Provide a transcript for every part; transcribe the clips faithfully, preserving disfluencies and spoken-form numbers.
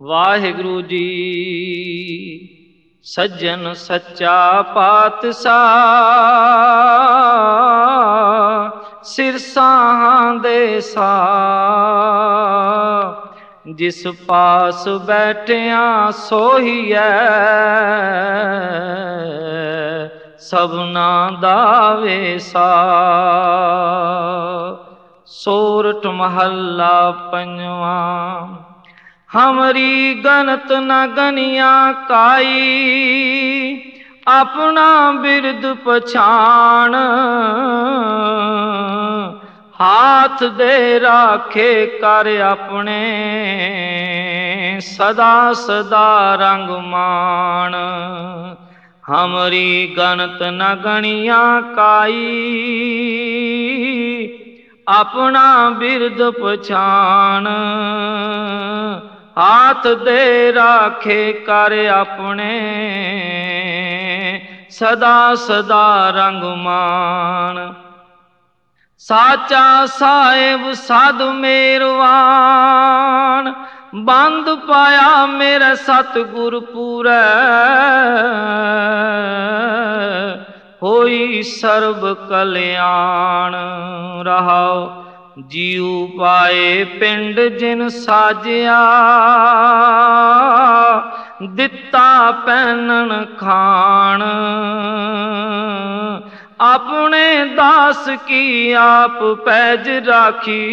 ਵਾਹਿਗੁਰੂ ਜੀ। ਸੱਜਣ ਸੱਚਾ ਪਾਤਸ਼ਾਹ, ਸਿਰਸਾਂ ਦੇ ਸਾਹ, ਜਿਸ ਪਾਸ ਬੈਠਿਆਂ ਸੋਹੀਐ, ਸਭਨਾਂ ਦਾ ਵੇਸਾ। ਸੋਰਠ ਮਹੱਲਾ ਪੰਜਵਾਂ। ਹਮਰੀ ਗਨਤ ਨ ਗਨਿਆ ਕਾਈ, ਆਪਣਾ ਬਿਰਦ ਪਛਾਣ। ਹਾਥ ਦੇ ਰਾਖੇ ਕਰ ਆਪਣੇ, ਸਦਾ ਸਦਾ ਰੰਗ ਮਾਣ। ਹਮਰੀ ਗਨਤ ਨ ਗਣਿਆ ਕਾਈ, ਆਪਣਾ ਬਿਰਦ ਪਛਾਣ। ਹਾਥ ਦੇ ਰਾਖੇ ਕਰ ਆਪਣੇ, ਸਦਾ ਸਦਾ ਰੰਗ ਮਾਣ। ਸਾਚਾ ਸਾਹਿਬ ਸਾਧੂ ਮੇਰਵਾਨ, ਬੰਦ ਪਾਇਆ ਮੇਰੇ ਸਤਿਗੁਰ ਪੂਰੈ। ਹੋਈ ਸਰਬ ਕਲਿਆਣ ਰਹਾਉ, ਜੀਉ ਪਾਏ ਪਿੰਡ ਜਿਨ ਸਾਜਿਆ। ਦਿੱਤਾ ਪਹਿਨਣ ਖਾਣ, ਆਪਣੇ ਦਾਸ ਕੀ ਆਪ ਪੈਜ ਰਾਖੀ।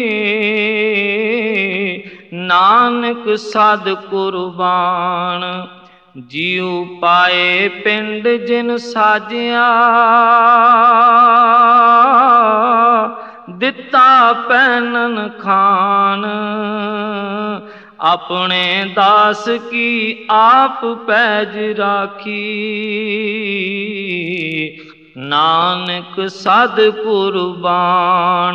ਨਾਨਕ ਸਦ ਕੁਰਬਾਨ, ਜੀਉ ਪਾਏ ਪਿੰਡ ਜਿਨ ਸਾਜਿਆ। ਦਿੱਤਾ ਪਹਿਨਣ ਖਾਣ, ਆਪਣੇ ਦਾਸ ਕੀ ਆਪ ਪੈਜ ਰਾਖੀ। ਨਾਨਕ ਸਦ ਕੁਰਬਾਨ।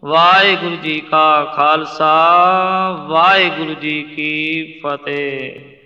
ਵਾਹਿਗੁਰੂ ਜੀ ਕਾ ਖਾਲਸਾ, ਵਾਹਿਗੁਰੂ ਜੀ ਕੀ ਫਤਿਹ।